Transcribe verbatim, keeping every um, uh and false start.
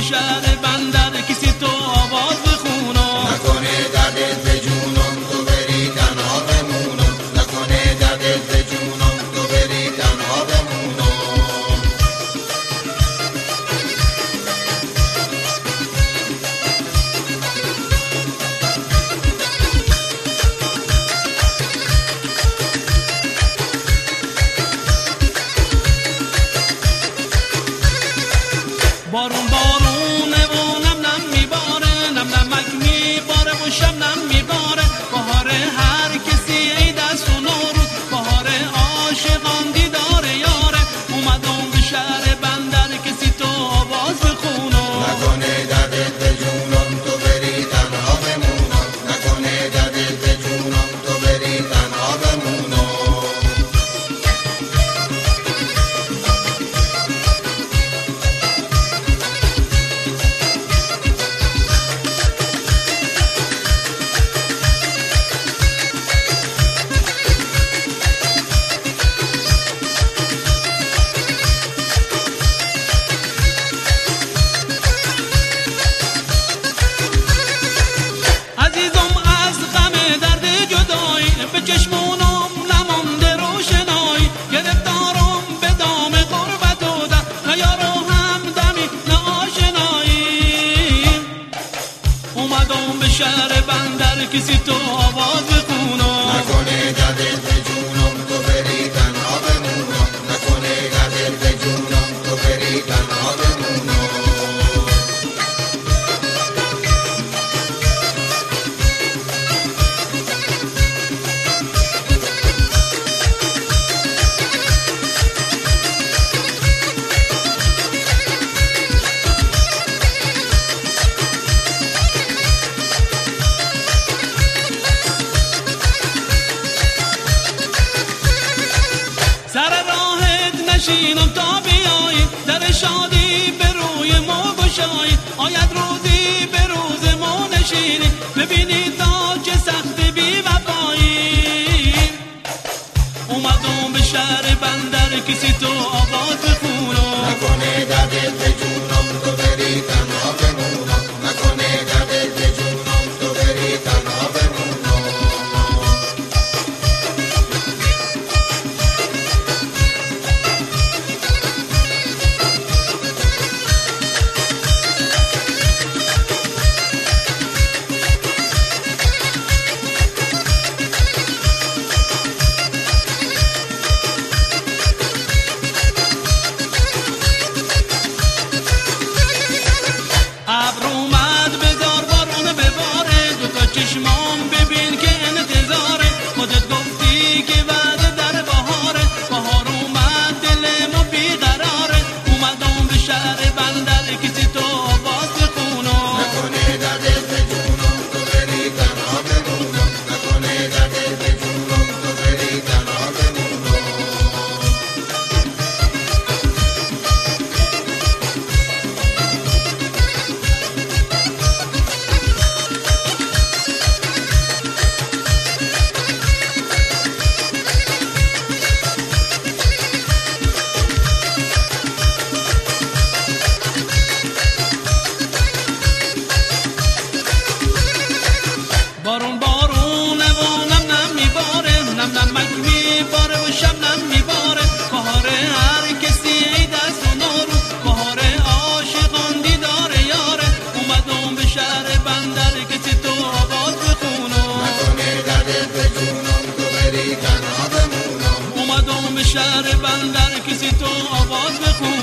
شهر بندر کسی تو آواز بخونم، نکنه دردت به جونم تو بری تنها بمونم، نکنه دردت به جونم تو بری تنها بمونم. بارون بارونه و نم نم میباره، نم نمک میباره و شبنم میباره. بهار هر کسی عید است و نوروز، بهار عاشقان دیدار یاره. اومدم به شهر بندر کسی تو آواز بخونم، نکنه دردت به جونم تو بری تنها بمونم، نکنه دردت به جونم تو بری تنها بمونم. چشمونم نمانده روشنایی، گرفتارم به دام غربت و در نه یار و همدمی نه آشنایی. اومدم به شهر بندر کسی تو آواز بخونم، نکنه دردت به جونم تو بری تنها بمونم، نکنه دردت به جونم تو بری تنها بمونم. سر راهت نشینم تا بیایی، در شادی به روی ما گشایی. آید روزی به روز ما نشینی، ببینی تا چه سخت بی وفایی. اومدم به شهر بندر کسی تو آواز بخونم، نکنه دردت به جونم تو بری تنها بمونم، نکنه دردت به جونم تو بری تنها بمونم. چشمام ببین که انتظاره، خودت گفتی که بعد در بهاره. بهار اومد دل ما بیقراره، اومدم به شهر بندر کسی تو آواز بخونم، نکنه دردت به جونم تو بری تنها بمونم، نکنه دردت به جونم تو بری تنها بمونم. بارون بارونه و نم نم میباره، نم نمک میباره و شبنم میباره. بهار هر کسی عید است و نوروز، بهار عاشقان دیدار یاره. اومدم به شهر بندر کسی تو آواز بخونم، نکنه دردت به جونم تو بری تنها بمونم، اومدم به شهر بندر کسی تو آواز بخونم.